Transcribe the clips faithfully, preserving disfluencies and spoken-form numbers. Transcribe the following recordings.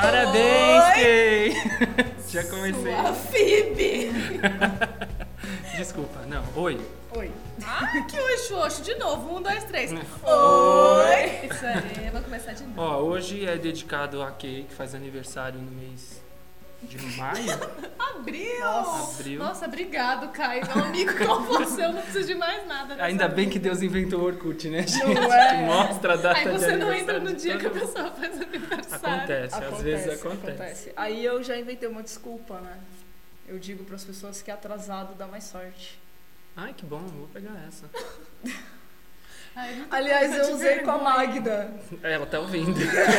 Parabéns, Kay! Já comecei. Sua Phoebe! Desculpa, não. Oi. Oi. Ah, que oi, xoxo. De novo. Um, dois, três. Oi. Oi. Isso aí, vou começar de novo. Ó, hoje é dedicado a Kay, que faz aniversário no mês de maio. Abril. Nossa. Abril. Nossa, obrigado, Caio. Meu amigo como você, eu não preciso de mais nada. Ainda bem que Deus inventou o Orkut, né, gente? Não é? Que mostra a data Aí de você não aniversário entra no de dia todo que a mundo. pessoa faz aniversário. Acontece, Acontece, às vezes acontece. Aí eu já inventei uma desculpa, né? Eu digo para as pessoas que atrasado dá mais sorte. Ai, que bom, vou pegar essa. Ai, não tô Aliás, com eu de usei com a vergonha. Magda. Ela tá ouvindo.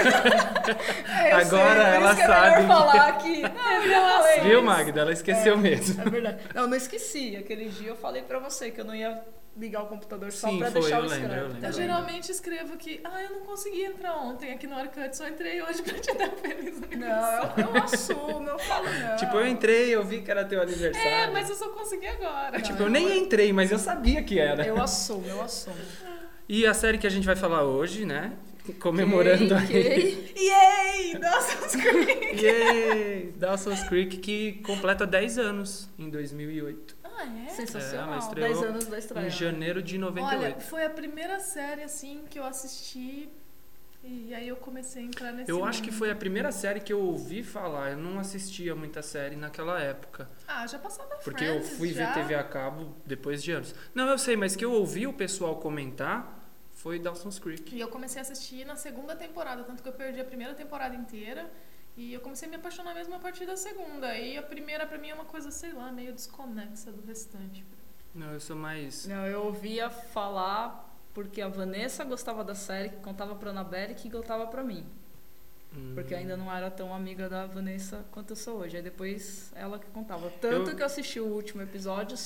É, eu Agora sei, por ela isso que é sabe. melhor falar aqui. Não, eu já falei Viu, isso. Magda? Ela esqueceu É, mesmo. É verdade. Não, eu não esqueci. Aquele dia eu falei pra você que eu não ia ligar o computador só Sim, pra foi, deixar eu o lembro, escravo. eu lembro. Eu geralmente escrevo que, ah, eu não consegui entrar ontem aqui no Orkut, só entrei hoje pra te dar um feliz aniversário. Não, eu, eu assumo, eu falo não. Tipo, eu entrei, eu vi que era teu aniversário. É, mas eu só consegui agora. Tipo, eu nem entrei, mas eu sabia que era. Eu assumo, eu assumo. E a série que a gente vai falar hoje, né? Comemorando aí. Kay, Yay! Dawson's Creek! Yay! Dawson's Creek, que completa dez anos em dois mil e oito. Ah, é? sensacional. É, ela estreou dez anos da estreia. Em janeiro de noventa e Olha, oito. foi a primeira série, assim, que eu assisti e aí eu comecei a entrar nesse Eu acho mundo. que foi a primeira série que eu ouvi falar. Eu não assistia muita série naquela época. Ah, já passava Porque Friends, eu fui já. ver T V a cabo depois de anos. Não, eu sei, mas que eu ouvi o pessoal comentar foi Dawson's Creek. E eu comecei a assistir na segunda temporada, tanto que eu perdi a primeira temporada inteira. E eu comecei a me apaixonar mesmo a partir da segunda. E a primeira, pra mim, é uma coisa, sei lá, meio desconexa do restante. Não, eu sou mais... Não, eu ouvia falar porque a Vanessa gostava da série, que contava pra Annabelle e que contava pra mim. Hum. Porque eu ainda não era tão amiga da Vanessa quanto eu sou hoje. Aí depois ela que contava. Tanto Eu- que eu assisti o último episódio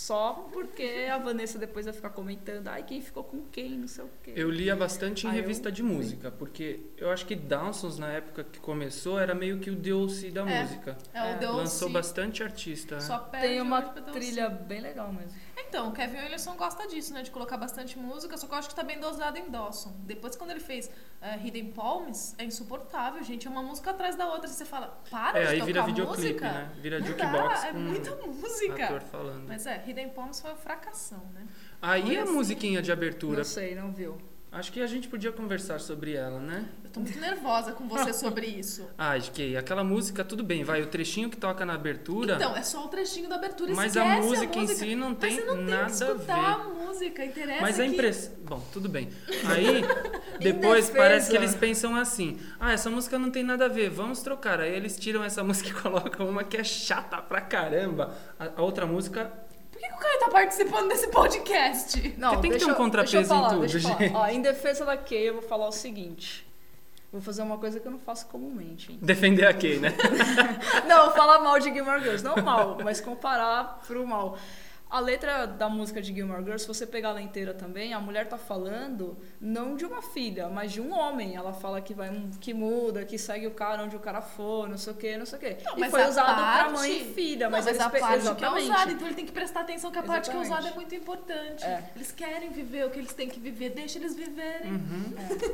só porque a Vanessa depois ia ficar comentando. Ai, quem ficou com quem, não sei o quê. Eu lia bastante em Ah, eu- revista de música, porque eu acho que Dawson's, na época que começou, era meio que o D O C da É. música. É, o É. The O C Lançou bastante artista, né? só perde Tem uma hoje pra The O C. trilha bem legal mesmo. Então, o Kevin Williamson gosta disso, né? De colocar bastante música, só que eu acho que tá bem dosado em Dawson. Depois, quando ele fez eh, Hidden Palms, é insuportável, gente. É uma música atrás da outra. Você fala, para É, de aí tocar vira videoclipe, música. né? Vira Não jukebox dá, é com muita música. ator falando. Mas é, Hidden Palms foi uma fracassão, né? Aí Foi a assim. musiquinha de abertura. Não sei, não viu. Acho que a gente podia conversar sobre ela, né? Eu tô muito nervosa com você sobre isso. Ah, Kay, aquela música, tudo bem, vai, o trechinho que toca na abertura, Então, é só o trechinho da abertura. mas esquece a música em música. si não tem Mas você não nada tem que a escutar ver. a música, interessa Mas a que... impressão... Bom, tudo bem. Aí, depois defesa. parece que eles pensam assim, ah, essa música não tem nada a ver, vamos trocar. Aí eles tiram essa música e colocam uma que é chata pra caramba. A, a outra música... Por que, que o Caio tá participando desse podcast? Não, Porque tem que deixa ter um eu- contrapeso deixa eu falar, em tudo, deixa eu falar. gente. Ó, em defesa da Kay, eu vou falar o seguinte. Vou fazer uma coisa que eu não faço comumente, hein? Defender a Kay, né? Não, falar mal de Gilmore Girls. Não mal, mas comparar pro mal. A letra da música de Gilmore Girls, se você pegar ela inteira também, a mulher tá falando não de uma filha, mas de um homem. Ela fala que vai que muda, que segue o cara onde o cara for, não sei o que, não sei o que. Não, E mas foi a usado parte- pra mãe e filha, mas, não, mas eles a pe- parte exatamente. que é usada, então ele tem que prestar atenção que a parte que é Exatamente. usada é muito importante. É. Eles querem viver o que eles têm que viver, deixa eles viverem. Uhum.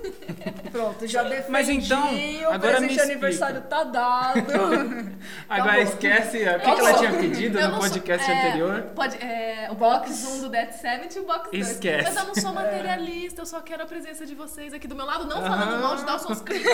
Pronto, já defendi. Mas então, o agora me presente de aniversário tá dado. Agora bom. esquece o que, que Eu ela sou- tinha pedido eu no não sou- podcast é, anterior. Pode, é, o box um do Dead Seventy e o box dois. Esquece. Mas eu não sou materialista, eu só quero a presença de vocês aqui do meu lado, não Aham. falando mal de Dawson's Creek.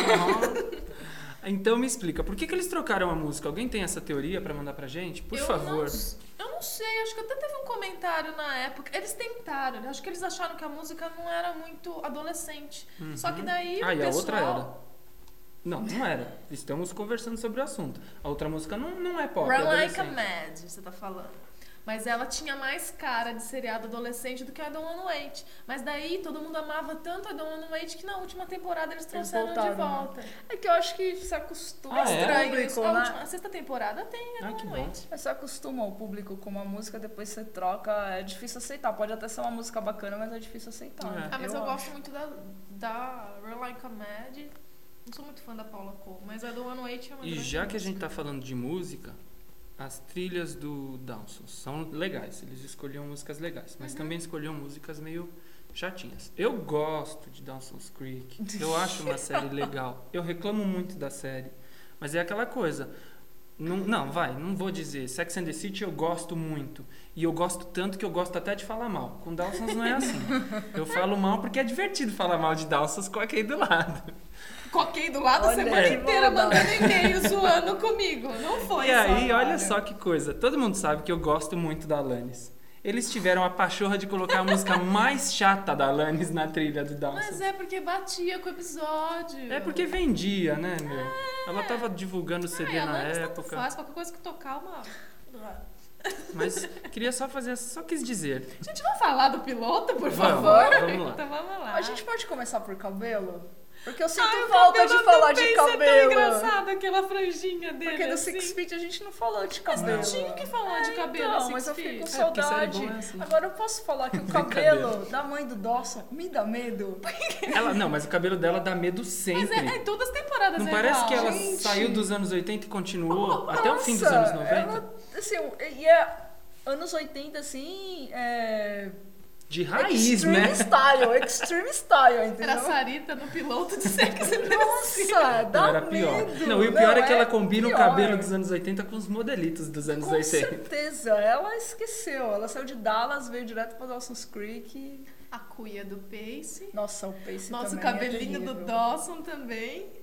Então me explica, por que, que eles trocaram a música? Alguém tem essa teoria pra mandar pra gente? Por eu favor. Não, eu não sei, acho que até teve um comentário na época. Eles tentaram, eu acho que eles acharam que a música não era muito adolescente. Só que daí Ah, o e a pessoal... outra era. Não, não era. Estamos conversando sobre o assunto. A outra música não, não é pop, é Run Like a adolescente. Mad, você tá falando. Mas ela tinha mais cara de seriado adolescente do que a Don't Wanna Wait. Mas daí todo mundo amava tanto a Don't Wanna Wait que na última temporada eles trouxeram de voltaram, né? volta. É que eu acho que se acostuma Ah, ao é? Estranho público, isso. A, né? última, a sexta temporada tem a Ah, Don't que Wanna bom. Wait. Mas se acostuma o público com uma música, depois você troca, é difícil aceitar. Pode até ser uma música bacana, mas é difícil aceitar. É. né? Ah, mas eu, acho. gosto muito da, da Run Like a Mad. Não sou muito fã da Paula Cole, mas a Don't Wanna Wait é uma E grande já que a gente música. tá falando de música, as trilhas do Dawson são legais. Eles escolhiam músicas legais, mas Uhum. também escolhiam músicas meio chatinhas. Eu gosto de Dawson's Creek. Eu acho uma série legal. Eu reclamo muito da série, Mas é aquela coisa. Não, não, vai, não vou dizer. Sex and the City eu gosto muito. E eu gosto tanto que eu gosto até de falar mal. Com Dawson's não é assim. Eu falo mal porque é divertido falar mal de Dawson's com aquele do lado. Coquei do lado a Olha, semana que inteira maldade. mandando e-mail zoando comigo. Não foi E aí, só, olha cara. só que coisa. Todo mundo sabe que eu gosto muito da Alanis. Eles tiveram a pachorra de colocar a música mais chata da Alanis na trilha do Dawson. Mas é porque batia com o episódio. É porque vendia, né, meu? Ela tava divulgando o C D Ai, na Alanis tanto época. faz, qualquer coisa que tocar uma... Mas queria só fazer, só quis dizer. Gente, vamos falar do piloto, por Vamos, favor? vamos lá. Então vamos lá. A gente pode começar por cabelo? Porque eu sinto Ai, o falta cabelo de falar do de Pace É tão cabelo. engraçado, aquela franjinha dele. Porque no assim. Six Feet a gente não falou de Mas cabelo. não tinha que falar de cabelo Então, no mas Six eu fico com Feet. É, porque série saudade. boa é assim. Agora eu posso falar que o Brincadeira. cabelo da mãe do Dawson me dá medo. Ela, não, mas o cabelo dela dá medo sempre. Mas é, é em todas as temporadas Não é parece igual. que ela Gente. saiu dos anos oitenta e continuou até o fim dos Nossa, anos noventa? Ela, assim, e é anos oitenta, assim, é... De raiz, extreme né? style, extreme style, entendeu? Era a Sarita no piloto de Sex and the City. Nossa, dá Não, era pior. medo. Não, e o pior é que ela é combina pior. o cabelo dos anos oitenta com os modelitos dos anos Com oitenta. certeza, ela esqueceu. Ela saiu de Dallas, veio direto pra Dawson's Creek. A cuia do Pace. Nossa, o Pace Nosso também cabelinho é do terrível. Dawson também.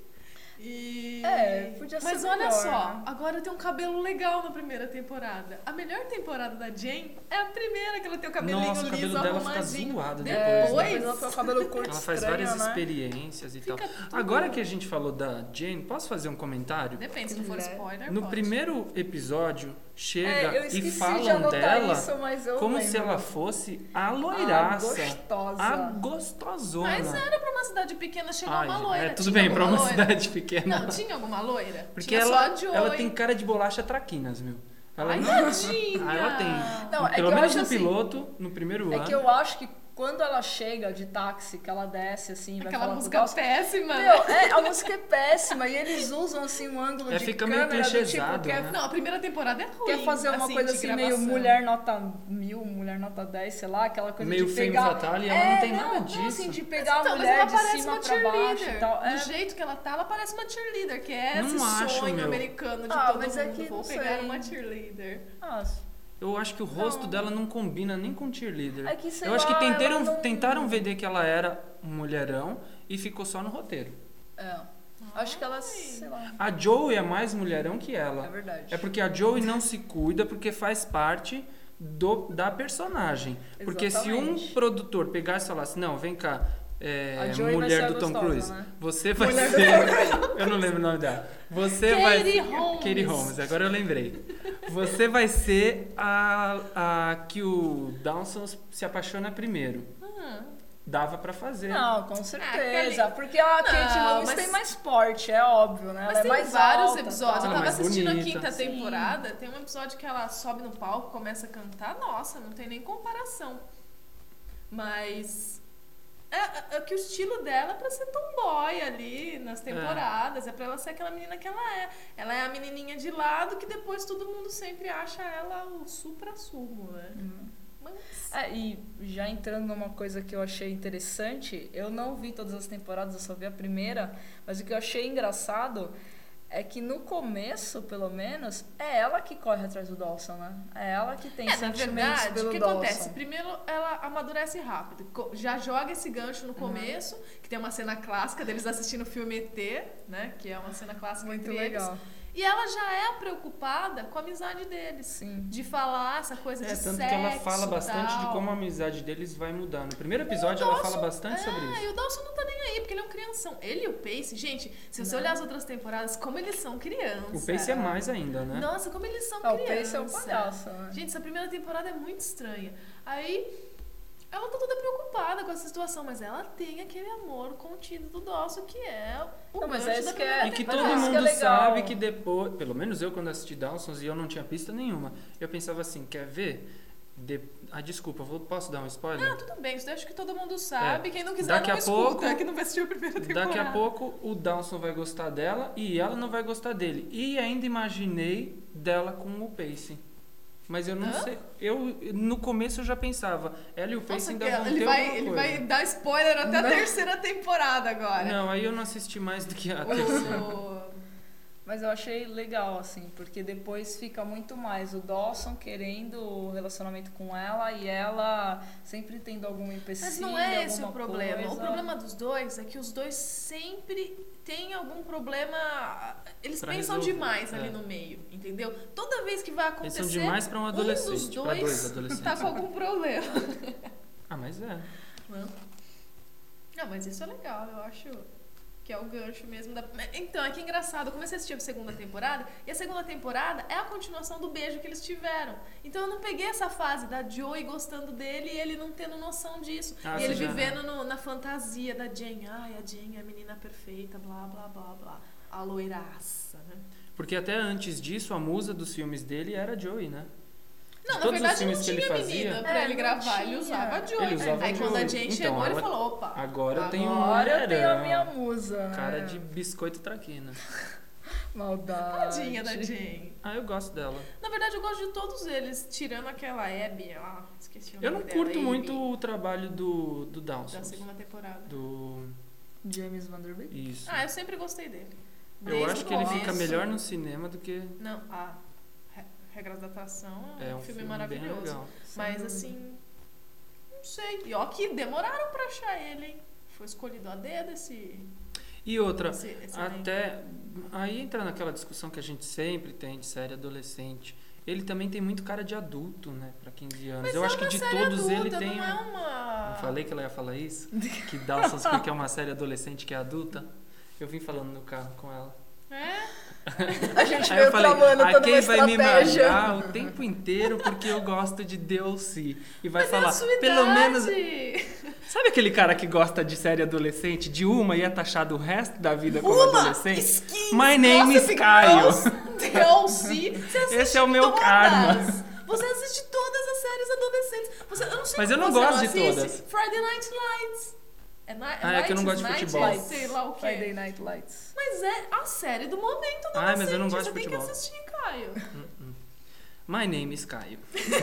E... É, podia ser Mas olha melhor, só, né? agora tem um cabelo legal na primeira temporada. A melhor temporada da Jane é a primeira, que ela tem o cabelinho Nossa, o liso, cabelo dela fica arrumadinho. zoado É, depois, depois né? ela foi o cabelo curto Ela faz estranho, várias né? experiências e Fica tal. tudo- Agora que a gente falou da Jane, posso fazer um comentário? Depende, se não for É. spoiler, No pode. primeiro episódio, chega É, eu e esqueci de falam anotar dela isso, mas eu como lembro. se ela fosse a loiraça. Ah, gostosa. A gostosona. Mas era pra uma cidade pequena chegar Ai, uma loira. é, tudo Tinha bem, pra alguma uma loira? cidade pequena. Não, tinha alguma loira? Porque tinha ela, só a Joey. ela tem cara de bolacha traquinas, meu. Ela Ai, não- tadinha! Ah, ela tem. Não, é que Pelo eu menos acho no assim, piloto, no primeiro É ano. que eu acho que quando ela chega de táxi, que ela desce assim, vai Aquela falar com o música Dawson, péssima. Meu, é, a música é péssima e eles usam assim um ângulo É, de fica meio câmera do tipo, clichêsado, quer, né? Não, a primeira temporada é ruim. quer fazer uma assim, coisa de assim gravação. meio mulher nota mil, mulher nota dez, sei lá, aquela coisa Meio de femme pegar... fatale e ela é, não tem não, nada não, disso. assim, de pegar Então, a mas mulher ela de parece cima uma pra baixo e cheerleader. tal. É, Do jeito que ela tá, ela parece uma cheerleader, que é Não esse acho, sonho meu. americano de Ah, todo mas mundo. é que Vou não pegar sei. uma cheerleader. ah, Eu acho que o rosto Não. dela não combina nem com cheerleader. É que, sei eu acho que lá, tentaram, ela não- tentaram vender que ela era um mulherão e ficou só no roteiro. é. Acho que ela, sei lá, A Joey é mais mulherão que ela. é verdade. É porque a Joey não se cuida porque faz parte do, da personagem. Porque se um Exatamente. produtor pegasse e falasse, não, vem cá, é, A Joey vai mulher ser a do Tom gostosa, Cruise, né? você vai Mulher do ser... eu não lembro o nome dela. Você vai Katie Holmes. Katie Holmes, agora eu lembrei. Você vai ser a, a que o Dawson se apaixona primeiro. Ah, Dava pra fazer. Não, com certeza. aquele- Porque a Kate Não, Holmes mas- tem mais porte, é óbvio, né? Mas ela tem é mais vários alta, episódios. tal. Eu Ela é tava mais assistindo bonita. a quinta Sim. temporada. Tem um episódio que ela sobe no palco, começa a cantar. Nossa, não tem nem comparação. Mas é, é- é que o estilo dela é pra ser tomboy ali nas temporadas. É. pra ela ser aquela menina que ela é. Ela é a menininha de lado que depois todo mundo sempre acha ela o supra-sumo, né? Mas... É, e já entrando numa coisa que eu achei interessante, eu não vi todas as temporadas, eu só vi a primeira, mas o que eu achei engraçado é que no começo, pelo menos, é ela que corre atrás do Dawson, né? É ela que tem É, na sentimentos verdade, pelo o que Dawson. acontece? Primeiro, ela amadurece rápido. Co- Já joga esse gancho no começo, que tem uma cena clássica deles assistindo o filme E T, né? Que é uma cena clássica Muito entre legal. eles. E ela já é preocupada com a amizade deles. Sim. De falar essa coisa É, de tanto sexo, que ela fala bastante de tal. como a amizade deles vai mudar. No primeiro episódio O ela Dawson- fala bastante sobre É, isso. e o Dawson não tá nem aí, porque ele é um crianção. Ele e o Pace, gente, se você Não. olhar as outras temporadas, como eles são crianças. O Pace é mais ainda, né? Nossa, como eles são Ah, o crianças. Pace é um palhaço, né? Gente, essa primeira temporada é muito estranha. Aí, ela tá toda preocupada com essa situação, mas ela tem aquele amor contido do Dawson, que é o Não, mas gancho é isso da que é- primeira E que temporada. todo Isso que é mundo legal. sabe que depois, pelo menos eu quando assisti Dawson's e eu não tinha pista nenhuma, eu pensava assim, quer ver? De... Ah, desculpa, vou... posso dar um spoiler? Ah, tudo bem, isso eu acho que todo mundo sabe. É. Quem não quiser Daqui não a escuta, pouco- que não vai assistir a primeira temporada. Daqui a pouco o Dawson vai gostar dela e ela não vai gostar dele. E ainda imaginei dela com o Pace. Mas eu não Hã? sei. Eu, no começo eu já pensava, ela e o Pace Nossa, ainda que vão ele ter vai, alguma ele coisa. vai dar spoiler até a Não. terceira temporada agora. Não, aí eu não assisti mais do que a terceira. O... Mas eu achei legal, assim, porque depois fica muito mais o Dawson querendo o relacionamento com ela e ela sempre tendo algum empecilho, Mas não é esse o alguma problema. coisa. O problema dos dois é que os dois sempre têm algum problema. Eles Pra pensam resolver, demais é. ali no meio, entendeu? Toda vez que vai acontecer, Eles são demais pra um um adolescente, dos pra dois dois adolescentes. tá com algum problema. Ah, mas é. Não, não, mas isso é legal, eu acho que é o gancho mesmo da... Então, é que é engraçado, eu comecei a assistir a segunda temporada, e a segunda temporada é a continuação do beijo que eles tiveram. Então eu não peguei essa fase da Joey gostando dele e ele não tendo noção disso. Ah, e ele você já- vivendo no- na fantasia da Jane. Ai, a Jane é a menina perfeita, blá, blá, blá, blá. A loiraça, né? Porque até antes disso, a musa dos filmes dele era a Joey, né? Não, na todos os verdade filmes não que ele tinha fazia- menina pra É, ele não gravar, ele tinha. usava a Joey. Ele usava Aí a quando a Joey. Jane Então, chegou, ele ela- falou, opa. Agora eu tenho um Agora eu tenho a mulherão. minha musa, né? Cara de biscoito traquina. Maldade. Tadinha da Jane. Ah, eu gosto dela. Na verdade, eu gosto de todos eles, tirando aquela Abby, ah, esqueci o nome Eu não dela, curto Abby, muito o trabalho do, do Dawson. da segunda temporada. Do... James Vanderbilt. Isso. Ah, eu sempre gostei dele. eu Desde acho o que ele fica começo. melhor no cinema do que... Não, a Re- Regras da Atração é É um um filme, filme maravilhoso. bem legal. Mas dúvida. assim, não sei. E ó que demoraram pra achar ele, hein? Foi escolhido a dedo esse... E outra, esse, esse até... Aí entra naquela discussão que a gente sempre tem de série adolescente. Ele também tem muito cara de adulto, né? Pra quinze anos. Mas eu é acho que uma de série todos ele adulta, tem... Não é uma... Não falei que ela ia falar isso? Que Dawson's Creek é uma série adolescente que é adulta? Eu vim falando no carro com ela. É? A gente Aí eu veio falei, tramando a toda Kay uma vai me estratégia. malhar o tempo inteiro porque eu gosto de D L C. E vai Mas é falar, a sua pelo idade. menos... Sabe aquele cara que gosta de série adolescente, de uma e é taxado o resto da vida como Uma! adolescente? Skins! My name is Gossip Caio. Girls, D L C. Você assiste Esse é o meu todas. karma. Você assiste todas as séries adolescentes. Você, eu não sei Mas como eu não você gosto de assiste. todas. Friday Night Lights. É, ni- Ah, é que eu não gosto de Nights, futebol. Nights, sei lá o quê. Friday Night Lights. Mas é a série do momento adolescente. Ah, mas eu não gosto Você de tem futebol. que assistir, Caio. My name is Caio.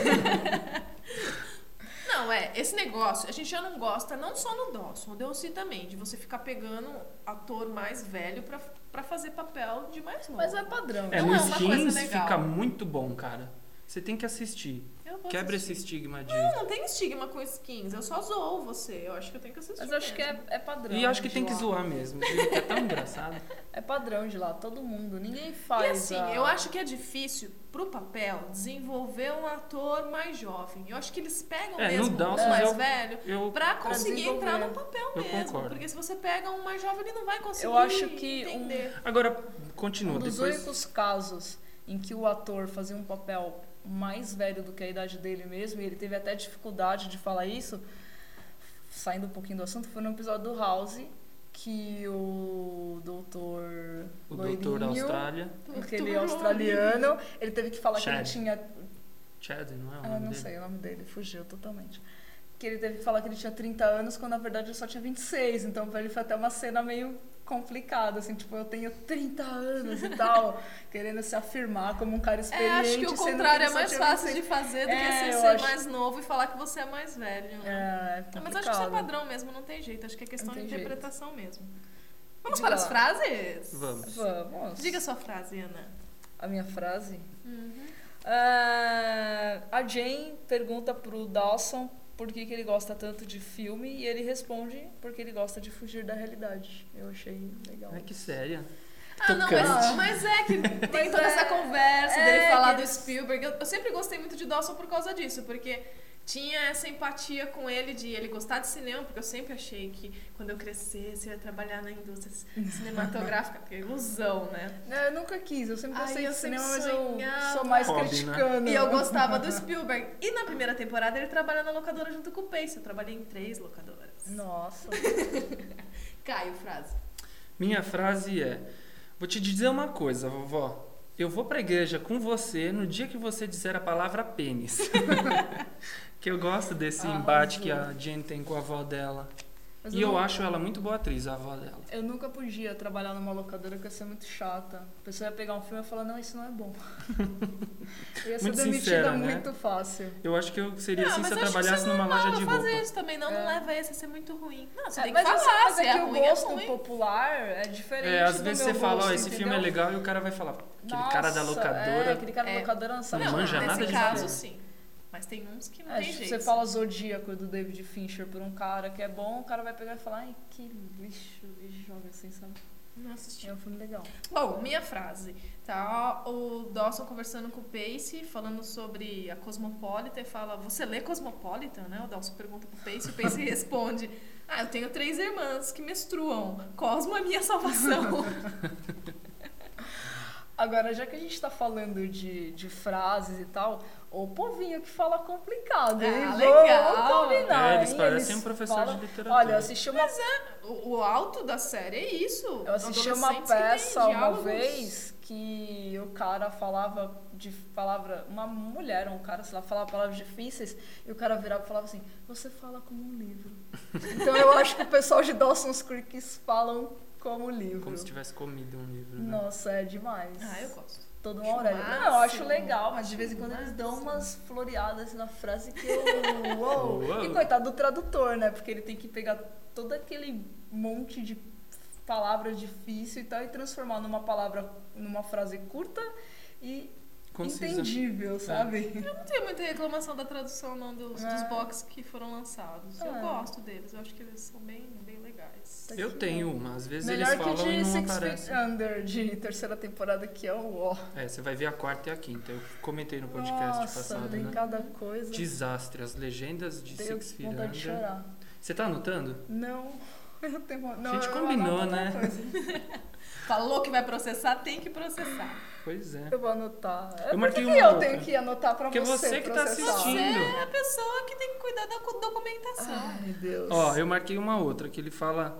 Não, é, esse negócio, a gente já não gosta, não só no Dawson, o D L C também, de você ficar pegando ator mais velho pra, pra fazer papel de mais novo. Mas é padrão. É, Não no é uma coisa Skins legal. fica muito bom, cara. Você tem que assistir. Eu vou Quebra assistir. esse estigma de... Não, não tem estigma com skins, eu só zoo você. Eu acho que eu tenho que assistir. Mas eu acho que mesmo. é, é padrão. E acho que de tem que lá. zoar mesmo. porque É tão engraçado. É padrão de lá, todo mundo. Ninguém E faz. assim, a- eu acho que é difícil pro papel desenvolver um ator mais jovem. Eu acho que eles pegam É, no mesmo Dawson um mais eu- velho Eu pra conseguir desenvolver. entrar no papel Eu mesmo. concordo. Porque se você pega um mais jovem, ele não vai conseguir Eu acho que um- entender. Agora, continua. Um dos Depois... únicos casos em que o ator fazia um papel mais velho do que a idade dele mesmo, e ele teve até dificuldade de falar isso, saindo um pouquinho do assunto, foi no episódio do House, que o doutor O doutor da loirinho, Austrália. aquele Doutor australiano, ele teve que falar que Chad. ele tinha... Chad, não é o Ah, nome não dele? sei o nome dele, fugiu totalmente. Que ele teve que falar que ele tinha trinta anos, quando na verdade ele só tinha vinte e seis. Então pra ele foi até uma cena meio complicada, assim, tipo, eu tenho trinta anos e tal, querendo se afirmar como um cara experiente. É, acho que o sendo contrário ele é só mais tinha fácil vinte e de seis. fazer do É, que você eu ser acho- mais novo e falar que você é mais velho. Né? É, Não, mas acho que isso é complicado. padrão mesmo, não tem jeito. Acho que é questão Não de tem interpretação mesmo. Vamos Diga para as lá. frases? Vamos. Vamos. Diga a sua frase, Ana. A minha frase. Uhum. Ah, a Jane pergunta pro Dawson por que, que ele gosta tanto de filme e ele responde porque ele gosta de fugir da realidade. Eu achei legal. Ai, que séria. Ah, não, Tocante. mas, mas é que tem Mas toda é- essa conversa é dele falar que do eles- Spielberg. Eu, eu sempre gostei muito de Dawson por causa disso, porque tinha essa empatia com ele de ele gostar de cinema, porque eu sempre achei que quando eu crescesse eu ia trabalhar na indústria cinematográfica, porque é ilusão, né? Não, eu nunca quis, eu sempre Ai, gostei eu de cinema, sempre mas eu sonhava. sou mais Hobby, né? criticando. E eu gostava do Spielberg. E na primeira temporada ele trabalha na locadora junto com o Pace. Eu trabalhei em três locadoras. Nossa. Caio, frase. Minha frase é: vou te dizer uma coisa, vovó. Eu vou pra igreja com você no dia que você disser a palavra pênis. Que eu gosto desse Arrasou. embate que a Jane tem com a avó dela. Mas E eu não- acho ela muito boa atriz, a avó dela. Eu nunca podia trabalhar numa locadora que ia ser muito chata. A pessoa ia pegar um filme e falar, não, isso não é bom. Eu ia ser Muito demitida sincera, né? muito fácil. Eu acho que eu seria Não, assim mas se eu eu acho que trabalhasse isso numa loja de Não roupa. fazer isso também, não, não É. leva esse a ser muito ruim. Não, você É, tem que mas falar, assim, mas se é é que o ruim, é gosto ruim. popular é diferente É, às do vezes meu você fala, ó, gosto, esse filme é entendeu? legal e o cara vai falar, aquele Nossa, cara da É, locadora. aquele cara da É. locadora não sabe Não nada. manja nada nesse de caso, filme. sim. Mas tem uns que não É, tem tipo, jeito. você fala Zodíaco do David Fincher por um cara que é bom, o cara vai pegar e falar, ai, que lixo, e joga assim, sabe? Não assisti. É um filme legal. Bom, minha frase. Tá o Dawson conversando com o Pace, falando sobre a Cosmopolitan, e fala, você lê Cosmopolitan, né? O Dawson pergunta pro Pace, e o Pace responde, ah, eu tenho três irmãs que menstruam. Cosmo é minha salvação. Agora, já que a gente tá falando de, de frases e tal, o povinho que fala complicado, hein? Ah, Vamos legal. combinar, É, eles hein? parecem um professor falam- de literatura. Olha, eu assisti uma, o, o alto da série é isso. eu assisti uma Adolescentes que têm peça uma diálogos. vez que o cara falava de palavra, uma mulher, um cara, sei lá, falava palavras difíceis, e o cara virava e falava assim, você fala como um livro. Então eu acho que o pessoal de Dawson's Creek falam como livro. Como se tivesse comido um livro, né? Nossa, é demais. Ah, eu gosto. Todo Acho uma orelha. máximo. Não, eu acho legal, mas de vez em Acho quando eles dão máximo. umas floreadas na frase que eu. Uou! Uou. E coitado do tradutor, né? Porque ele tem que pegar todo aquele monte de palavras difíceis e tal e transformar numa palavra, numa frase curta e Concisa. entendível, sabe? Eu não tenho muita reclamação da tradução, não, dos, É. dos box que foram lançados. Eu É. gosto deles, eu acho que eles são bem, bem legais. Eu tenho uma, às vezes Melhor eles que falam de e não Six Feet aparecem. Under, de terceira temporada, que é o ó. É, você vai ver a quarta e a quinta. Eu comentei no podcast Nossa, passado, tem né? cada coisa. Desastre, as legendas de Tenho Six Feet vontade de Under. chorar. Você tá anotando? Não, eu tenho não, A gente eu combinou, anoto né? uma coisa. Falou que vai processar, tem que processar. Pois é. Eu vou anotar. É, Eu por marquei que uma que eu outra. tenho que anotar pra Porque você você que tá processar? assistindo. Você é a pessoa que tem que cuidar da co- documentação. Ai, Deus. Ó, eu marquei uma outra, que ele fala...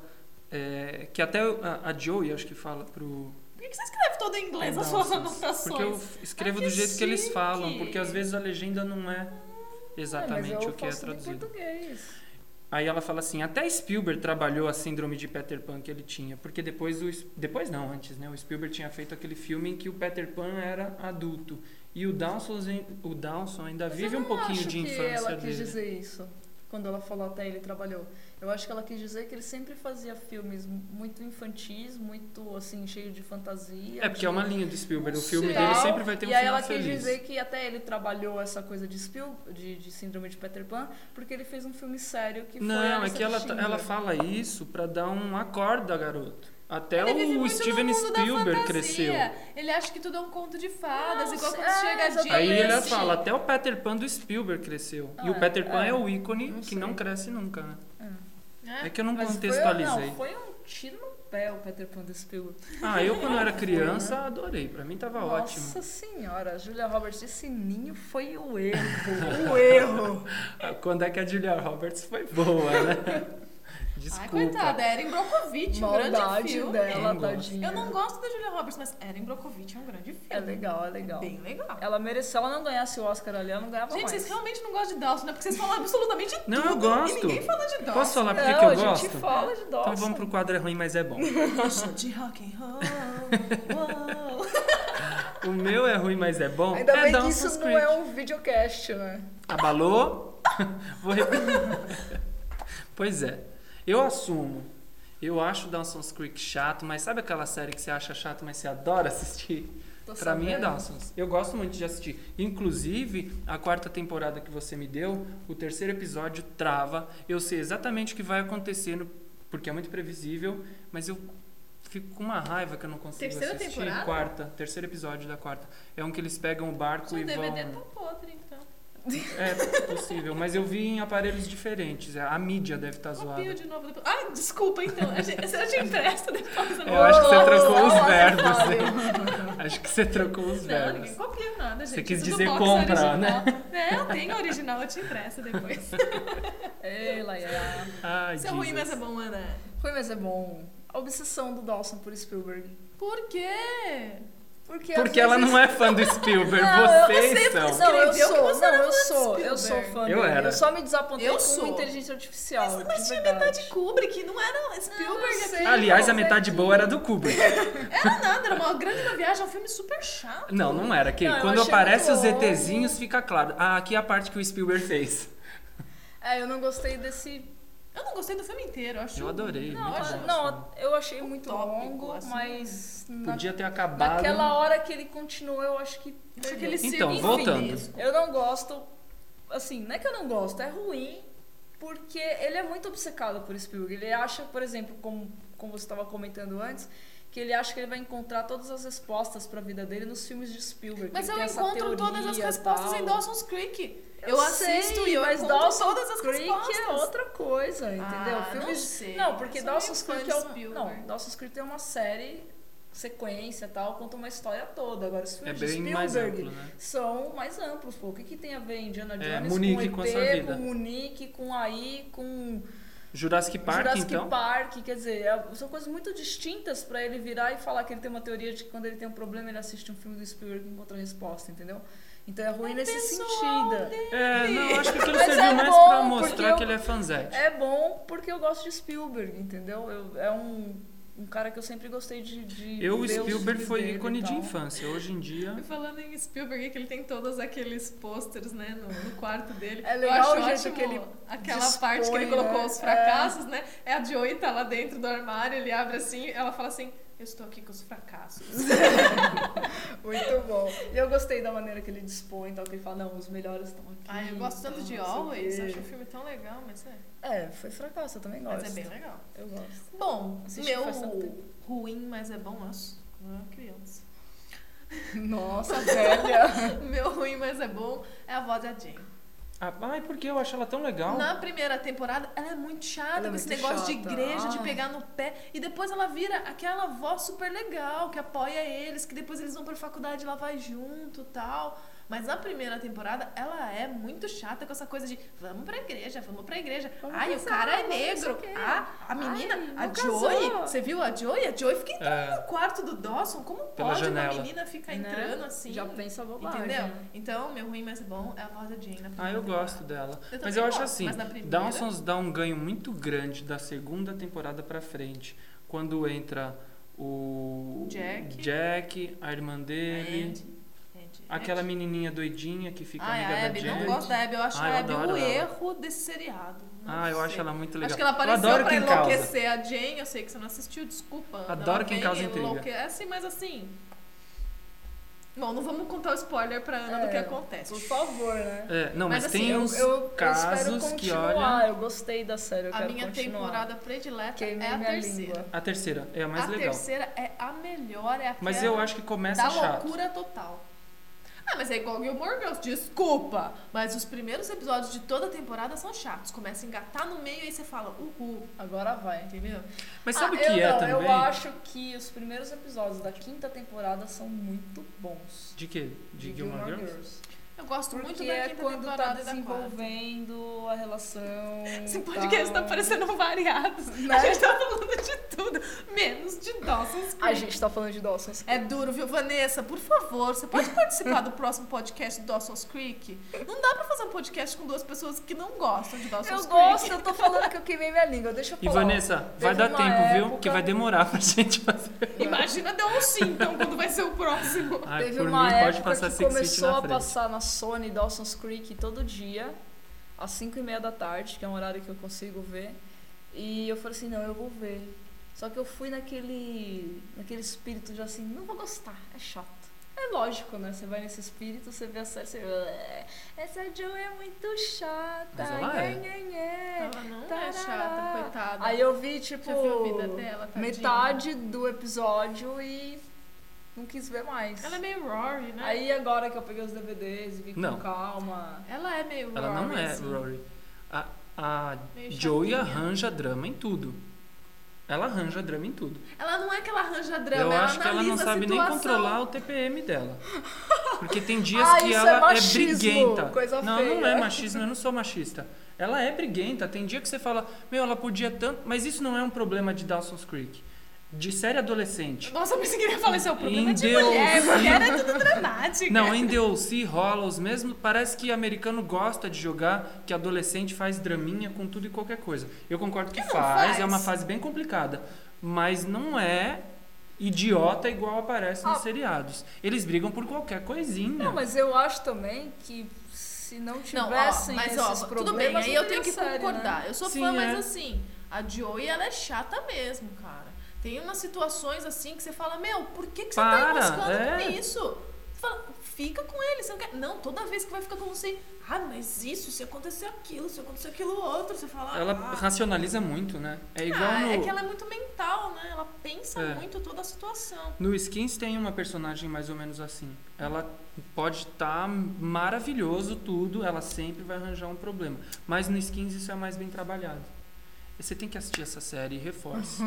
é, que até a, a Joey, acho que fala pro... Por que que você escreve todo em inglês as suas Dawson, anotações? Porque eu escrevo Ai, que do jeito que eles chique. falam, porque às vezes a legenda não é É, mas exatamente eu o que é faço de traduzido. português. Aí ela fala assim, até Spielberg trabalhou a síndrome de Peter Pan que ele tinha, porque depois o depois não, antes, né? O Spielberg tinha feito aquele filme em que o Peter Pan era adulto e o Dawson, o Dawson ainda Mas vive eu um não pouquinho acho de que infância ela quis dele. dizer isso quando ela falou até ele trabalhou. Eu acho que ela quis dizer que ele sempre fazia filmes muito infantis, muito assim, cheio de fantasia. É porque de... é uma linha do Spielberg, o filme Tal. dele sempre vai ter um E aí final ela feliz. quis dizer que até ele trabalhou essa coisa de, Spiel, de, de síndrome de Peter Pan, porque ele fez um filme sério que foi a Não, é Lista que ela, de Schindler. ela fala isso pra dar um acorda, garoto. Até Ele vive o muito Steven no mundo da Spielberg fantasia. cresceu. Ele acha que tudo é um conto de fadas, Não, igual quando é, chega a exatamente. Aí ele Disney. fala, até o Peter Pan do Spielberg cresceu. e Ah, o Peter Pan é, é. o ícone Não que sei. não cresce nunca, né? É. É que eu não Mas contextualizei. Foi, não, foi um tiro no pé o Peter Pan do Spielberg. Ah, eu quando eu era criança adorei. Pra mim tava Nossa ótimo. senhora, a Julia Roberts, esse ninho foi o erro. O erro. Quando é que a Julia Roberts foi boa, né? Ai, Desculpa. coitada, Erin Brockovich, um grande Maldade filme. dela, Eu não gosto. tadinha. Eu não gosto da Julia Roberts, mas Erin Brockovich é um grande filme. É legal, é legal. Bem legal. Ela mereceu, se ela não ganhasse o Oscar ali, ela não ganhava Gente, mais. vocês realmente não gostam de Dawson, né? Porque vocês falam absolutamente Não, tudo. eu gosto. E ninguém fala de Dawson. Posso falar por que Não, que eu a gente gosto? fala de Dawson. Então vamos pro quadro é ruim, mas é bom. Eu sou de rock and roll. Uou. O meu é ruim, mas é bom. Ainda é bem que Dawson's isso não Creek. é um videocast, né? Abalou? Vou repetir. Pois é. Eu assumo. Eu acho Dawson's Creek chato, mas sabe aquela série que você acha chato, mas você adora assistir? Tô Pra mim é sabendo. Dawson's. Eu gosto muito de assistir. Inclusive, a quarta temporada que você me deu, o terceiro episódio trava. Eu sei exatamente o que vai acontecer, no- porque é muito previsível, mas eu fico com uma raiva que eu não consigo Terceira assistir. temporada? Quarta. Terceiro episódio da quarta. É um que eles pegam o barco Seu e D V D vão... tá podre, então. É possível, mas eu vi em aparelhos diferentes. A mídia deve estar zoada. Copio de novo depois. Ah, desculpa, então. A gente, a gente empresta depois. Eu acho que você trocou os Nossa, verbos. Fábio. né? Acho que você trocou os Não, verbos. ninguém copia nada, gente. Você quis Tudo dizer box compra, original. né? É, eu tenho a original, eu te empresto depois. Ei, Laia. Ai, Isso é ruim, Jesus. mas é bom, Ana. Foi, mas é bom. A obsessão do Dawson por Spielberg. Por quê? Porque, Porque às ela vezes- não é fã do Spielberg, Não, vocês você- são. você- Não, eu Escreveu que sou, você não, era eu fã de sou, eu sou Spielberg. fã Eu dele. era. Eu só me desapontei Eu com sou. inteligência artificial. Mas, mas de tinha verdade. metade Kubrick, não era Spielberg. eu sei. aqui. Aliás, a Não, metade é boa era do Kubrick. Era nada, era uma grande uma viagem, é um filme super chato. Não, não era. Que Não, eu quando achei aparece muito os longo. ETzinhos, fica claro. Ah, aqui é a parte que o Spielberg fez. É, eu não gostei desse... Eu não gostei do filme inteiro, eu acho. Eu adorei. Não, muito eu acho- bom. não, eu achei muito Tópico, longo, assim. mas... na- Podia ter acabado. Naquela hora que ele continuou, eu acho que... Acho perdeu. que ele Então, se voltando. Eu não gosto, assim, não é que eu não gosto, é ruim, porque ele é muito obcecado por Spielberg. Ele acha, por exemplo, como, como você estava comentando antes, que ele acha que ele vai encontrar todas as respostas para a vida dele nos filmes de Spielberg. Mas Ele eu tem essa encontro todas as teoria, respostas tal. em Dawson's Creek. Eu, Eu assisto sei, e eu mas encontro Dawson's todas as Creek respostas. é outra coisa, entendeu? Ah, não Filmes... sei. Não, porque Eu sou Dawson's meio fã Creek é de uma... Spielberg. Não, Dawson's Creek tem uma série, sequência e tal, conta uma história toda. Agora, os É filmes de bem mais Spielberg amplo, né? são mais amplos, pô. O que, que tem a ver Indiana Jones É, Munique com com E T, a sua vida. com Munique, com A I, com Jurassic Park, Jurassic então? Park, quer dizer, é- são coisas muito distintas pra ele virar e falar que ele tem uma teoria de que quando ele tem um problema ele assiste um filme do Spielberg e encontra a resposta, entendeu? Então é ruim nesse pessoal sentido. É, não, eu acho que aquilo Mas serviu é mais bom, pra porque mostrar eu- que ele é fanzete. É bom porque eu gosto de Spielberg, entendeu? Eu, é um, um cara que eu sempre gostei de, de Eu, o ver os Spielberg filmes foi dele e ícone de tal. infância. Hoje em dia... E falando em Spielberg, que ele tem todos aqueles posters, né, no, no quarto dele. É Eu legal acho o jeito ótimo que ele aquela dispõe, parte que ele colocou né? os fracassos, né? É a Joey tá lá dentro do armário, ele abre assim, ela fala assim: eu estou aqui com os fracassos. Muito bom. E eu gostei da maneira que ele dispõe, tal, que ele fala, não, os melhores estão aqui. Ai, eu gosto tanto tal, de não sei o Always, quê. acho o filme tão legal, mas é. É, foi fracasso, eu também gosto. Mas é bem legal. Eu gosto. Bom, Assisti meu faz tanto tempo. ruim, mas é bom, nossa, não é uma criança. Nossa, velha. O meu ruim, mas é bom, é a voz da Jane. Ah, ai, porque eu acho ela tão legal. Na primeira temporada, ela é muito chata, Ela é com esse muito negócio de chata. igreja, de Ai. pegar no pé. E depois ela vira aquela voz super legal, que apoia eles, que depois eles vão pra faculdade e lá vai junto e tal. Mas na primeira temporada, ela é muito chata com essa coisa de vamos pra igreja, vamos pra igreja. Vamos Ai, o casar, cara é vamos não sei negro. o quê. Ah, a menina, Ai, a não Joey. casou. Você viu a Joey? A Joey fica entrando É. no quarto do Dawson. Como Pela pode janela. uma menina ficar Né? entrando assim? Já pensa bobagem. Entendeu? Então, meu ruim, mas é bom, é a voz da Jane na primeira Ah, eu temporada. gosto dela. Eu Mas também eu acho gosto, assim, mas na primeira- Dawson's dá um ganho muito grande da segunda temporada pra frente. Quando entra o Jack. Jack, a irmã dele, Andy. Andy. aquela Andy. menininha doidinha que fica Ai, amiga a da Abby, Jack. não gosto da Abby. Eu acho Ah, eu a Abby adoro o ela. erro desse seriado. Não Ah, eu sei. acho ela muito legal. Acho que ela eu apareceu adoro pra quem causa. enlouquecer a Jane. Eu sei que você não assistiu, desculpa. Adoro Ela quem vem, causa intriga. enlouquece, mas assim... Bom, não vamos contar o spoiler pra Ana do É, que acontece. Por favor, né? É, não, mas, Mas, assim, tem eu- uns Eu, eu casos espero que continuar. olha. Eu gostei da série, eu A quero minha continuar. temporada predileta Queimei é a minha terceira. língua. A terceira é a mais a legal. terceira é a melhor, é aquela Mas eu acho que começa da chato. loucura total. Ah, mas é igual Gilmore Girls, desculpa. Mas os primeiros episódios de toda a temporada são chatos. Começa a engatar no meio e aí você fala, uhul, Agora vai. entendeu? Mas sabe o Ah, que eu é não, também? Eu acho que os primeiros episódios da quinta temporada são muito bons. De quê? De, Gilmore Girls? Eu gosto muito Porque da é quinta quando tá temporada e da quarta. desenvolvendo a relação. Esse e podcast tá tal. parecendo variado. Né? A gente tá falando de tudo, menos de Dawson's Creek. A gente tá falando de Dawson's Creek. É duro, viu, Vanessa? Por favor, você pode participar do próximo podcast do Dawson's Creek? Não dá pra fazer um podcast com duas pessoas que não gostam de Dawson's Eu Creek. gosto, eu tô falando que eu queimei minha língua. Deixa eu E falar. Vanessa, vai Teve dar uma tempo, viu? época- Que vai demorar pra gente fazer. Imagina dar um sim, então, quando vai ser o próximo. Ai, Teve por uma mim, pode época passar que Six Feet começou na a frente. passar na Sony Dawson's Creek todo dia, às cinco e meia da tarde, que é um horário que eu consigo ver. E eu falei assim, não, eu vou ver. Só que eu fui naquele, naquele espírito de assim, não vou gostar, é chato. É lógico, né? Você vai nesse espírito, você vê a série, você... "Ué, essa Joe é muito chata. Mas ela é. nhê, nhê, nhê, Ela não é tarará." chata, coitada. Aí eu vi, tipo, Já viu a vida dela, tadinha? metade do episódio e não quis ver mais. Ela é meio Rory, né? Aí agora que eu peguei os D V Ds e vi com Não. calma. Ela é meio Rory, Ela não é assim. Rory. A, a Meio Joey chatinha. arranja drama em tudo. Ela arranja drama em tudo. Ela não é que ela arranja drama, Eu ela acho que ela não analisa a sabe nem situação. controlar o T P M dela. Porque tem dias Ah, que isso ela é machismo, briguenta. coisa não, feia. não é machismo, eu não sou machista. Ela é briguenta. Tem dia que você fala, meu, ela podia tanto. Mas isso não é um problema de Dawson's Creek. de série adolescente. Nossa, eu pensei que ele ia falar isso, é o problema Em de Deus, mulher, sim. mulher é tudo dramática. Não, em D L C rola os mesmos. Parece que americano gosta de jogar, que adolescente faz draminha com tudo e qualquer coisa. Eu concordo que Não faz, faz. é uma fase bem complicada. Mas não é idiota igual aparece nos Ah. seriados. Eles brigam por qualquer coisinha. Não, mas eu acho também que se não Não, ó, tivessem mas esses ó, problemas... tudo bem, aí não eu teria tenho que série, concordar. né? Eu sou Sim, fã, é. mas assim, a Joey, ela é chata mesmo, cara. Tem umas situações assim que você fala, meu, por que, que você Para, tá enroscando é. com isso? Você fala, fica com ele, você não quer... Não, toda vez que vai ficar com você, ah, mas isso, se acontecer aquilo, se acontecer aquilo outro, você fala... Ela ah, racionaliza muito, né? É igual ah, no... é que ela é muito mental, né? Ela pensa É. muito toda a situação. No Skins tem uma personagem mais ou menos assim. Ela pode estar maravilhoso tudo, ela sempre vai arranjar um problema. Mas no Skins isso é mais bem trabalhado. Você tem que assistir essa série e reforce.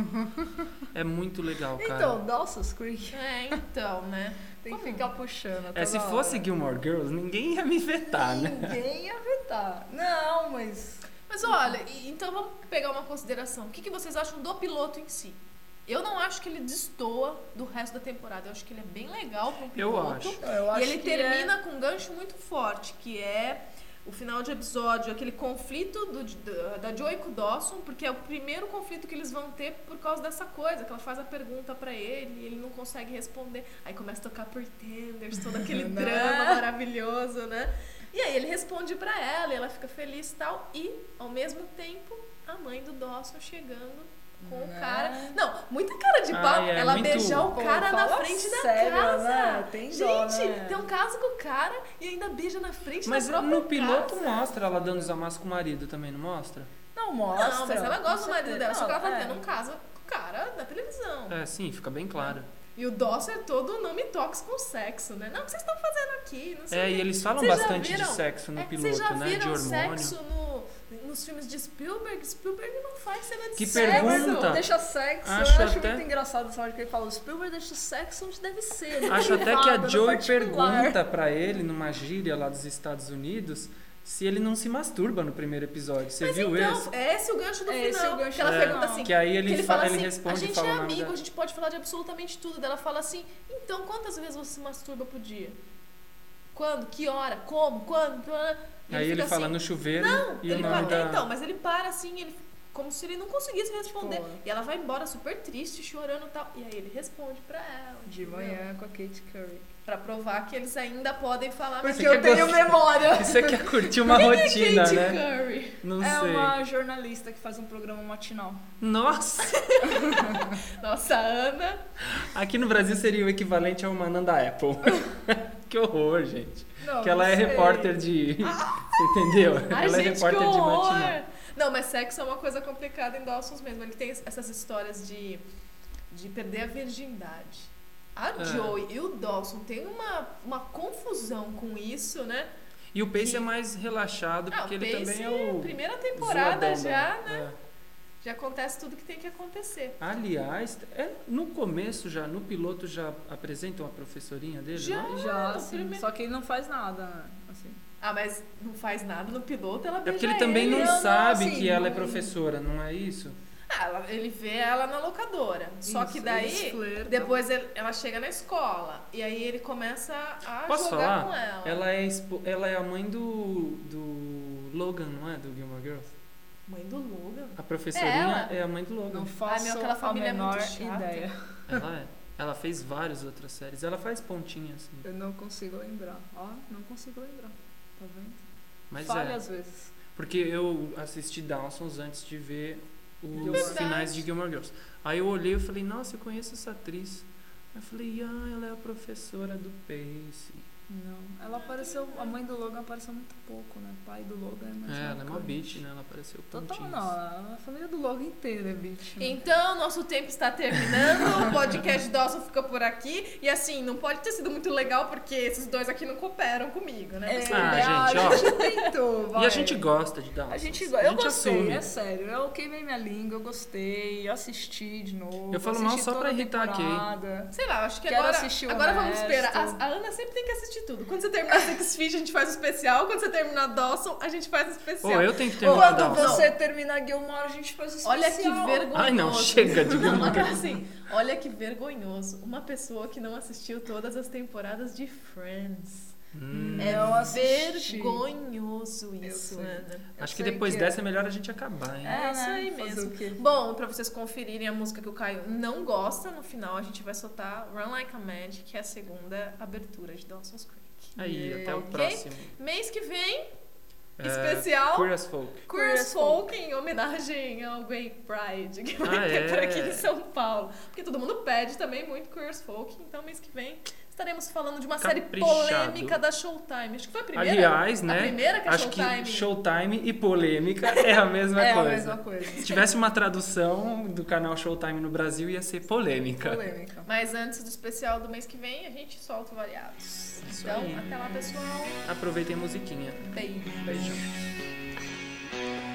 É muito legal, cara. Então, Dawson's Creek É, então, né? tem que Como? ficar puxando É, se toda fosse hora. Gilmore Girls, ninguém ia me vetar, né? Ninguém ia vetar. Não, mas... Mas olha, e- então vamos pegar uma consideração. O que, que vocês acham do piloto em si? Eu não acho que ele destoa do resto da temporada. Eu acho que ele é bem legal para um Eu piloto. acho. Eu acho E ele que termina é... com um gancho muito forte, que é o final de episódio, aquele conflito do, da, da Joey com o Dawson, porque é o primeiro conflito que eles vão ter por causa dessa coisa, que ela faz a pergunta pra ele e ele não consegue responder. Aí começa a tocar Pretenders, todo aquele Né? drama maravilhoso, né? E aí ele responde pra ela e ela fica feliz e tal. E, ao mesmo tempo, a mãe do Dawson chegando com o Né? cara. Não, muita cara de pau. Ai, é ela muito- beijar o Pô, cara na fala frente da sério, casa. né? Tem dó, Gente, né? tem um caso com o cara e ainda beija na frente Mas da própria no piloto casa. mostra ela dando os amassos com o marido também, não mostra? Não mostra. Não, mas ela gosta do com marido certeza. dela, só que ela tá Não, é. tendo um caso com o cara da televisão. É, sim, fica bem claro. E o Dawson é todo não me toques com sexo, né? Não, o que vocês estão fazendo aqui? Não sei É, o e quê. eles falam Vocês já bastante viram? de sexo no É, piloto, vocês já né? De viram hormônio. sexo no, nos filmes de Spielberg? Spielberg não faz cena de Que sexo. pergunta! Deixa sexo, Acho eu acho até- muito engraçado essa hora que ele fala, o Spielberg deixa o sexo onde deve ser. no Acho até que a privado, no Joey particular. pergunta pra ele, numa gíria lá dos Estados Unidos, se ele não se masturba no primeiro episódio. Você Mas viu então, esse? é esse o gancho do É esse final. o gancho que ela do pergunta final. assim. Que aí ele, que ele fala, fala ele assim, responde a e gente fala é o nome amigo, dela. a gente pode falar de absolutamente tudo. Daí ela fala assim, então quantas vezes você se masturba por dia? Quando? Que hora? Como? Quando? E Aí ele fica fala assim, no chuveiro não, e o ele nome para, da... então, mas ele para assim, ele, como se ele não conseguisse responder. Pô. E ela vai embora super triste, chorando e tal. E aí ele responde pra ela. De entendeu? manhã com a Katy Curry. Pra provar que eles ainda podem falar. Porque Você eu quer tenho gostar- memória. Você quer curtir uma Quem é rotina, Katy né? Curry? Não É sei. uma jornalista que faz um programa matinal. Nossa! Nossa, Ana. Aqui no Brasil seria o equivalente a uma Nanda Apple. Que horror, gente. Não, Que ela não é sei. repórter de... Você entendeu? Ai, ela é gente, repórter que de horror. matinal. Não, mas sexo é uma coisa complicada em Dawson's mesmo. Ele tem essas histórias de, de perder a virgindade. A É. Joey e o Dawson tem uma, uma confusão com isso, né? E o Pace Que- é mais relaxado, Ah, porque o ele Pace, também é o... primeira temporada zoadão já, da- né? é. Já acontece tudo que tem que acontecer. Aliás, é, no começo já, no piloto já apresentam a professorinha dele, Já. não? Já, no assim, primeiro- só que ele não faz nada, né? Assim. Ah, mas não faz nada no piloto, ela É beija porque ele também ele. não não, sabe assim, que ela é não- professora, não é isso? Ah, ela- ele vê ela na locadora. Só Isso, que eles daí, flertam. depois ele- ela chega na escola. E aí ele começa a Posso jogar falar? com ela. Ela é, expo- ela é a mãe do, do Logan, não é? Do Gilmore Girls. Mãe do Logan. A professorinha Ela? é a mãe do Logan. Não faço meu, aquela a família é muito menor chata. ideia. Ela é. Ela fez várias outras séries. Ela faz pontinha, assim. Eu não consigo lembrar. Ó, não consigo lembrar. Tá vendo? Mas Falha é. às vezes. Porque eu assisti Dawson's antes de ver os Verdade. finais de Gilmore Girls. Aí eu olhei e falei, nossa, eu conheço essa atriz. Aí eu falei, ah, ela é a professora do Pace. Não. Ela apareceu. A mãe do Logan apareceu muito pouco, né? O pai do Logan é mais. É, ela é marcante. uma bitch, né? Ela apareceu Total, pontinhos. não. A família do Logan inteira é bitch. né? Então, nosso tempo está terminando. O podcast Dawson fica por aqui. E assim, não pode ter sido muito legal porque esses dois aqui não cooperam comigo, né? É, Você- Ah, né? gente, a ó. gente tentou, vai. E a gente gosta de Dawson. A gente gosta. Eu gostei, assume. é sério. Eu queimei minha língua, eu gostei, assisti de novo. Eu falo mal assisti só toda pra a irritar a Kay. temporada. Sei lá, acho que Quero agora, assistir o agora vamos resto. esperar. A, a Ana sempre tem que assistir assiste tudo. Quando você terminar Six Feet, a gente faz o especial. Quando você terminar Dawson, a gente faz o especial. Ô, eu tenho que terminar Quando Dawson. você terminar Gilmore, a gente faz o especial. Olha que vergonhoso. Ai, não, chega de Não, Gilmore. mas assim, olha que vergonhoso. Uma pessoa que não assistiu todas as temporadas de Friends. Hum, É Eu assisti. vergonhoso isso, sei. Ana. acho que sei depois que dessa é melhor a gente acabar, hein? É isso né? aí Fazer mesmo. o quê? Bom, pra vocês conferirem a música que o Caio não gosta, no final a gente vai soltar Run Like a Mad, que é a segunda abertura de Dawson's Creek. Aí, até o Ok? próximo. Mês que vem, É, especial Queer as Folk. Queer as Queer as Folk, em homenagem ao Gay Pride, que vai Ah, ter por é? aqui em São Paulo. Porque todo mundo pede também muito Queer as Folk, então mês que vem estaremos falando de uma série Caprichado. polêmica da Showtime. Acho que foi a primeira. Aliás, né? A primeira que a acho Showtime... que Showtime e polêmica é a mesma É a coisa. mesma coisa. Se tivesse uma tradução do canal Showtime no Brasil, ia ser polêmica. Polêmica. Mas antes do especial do mês que vem, a gente solta o Variados. Isso Então, aí. até lá, pessoal. Aproveitem a musiquinha. Beijo. Beijo.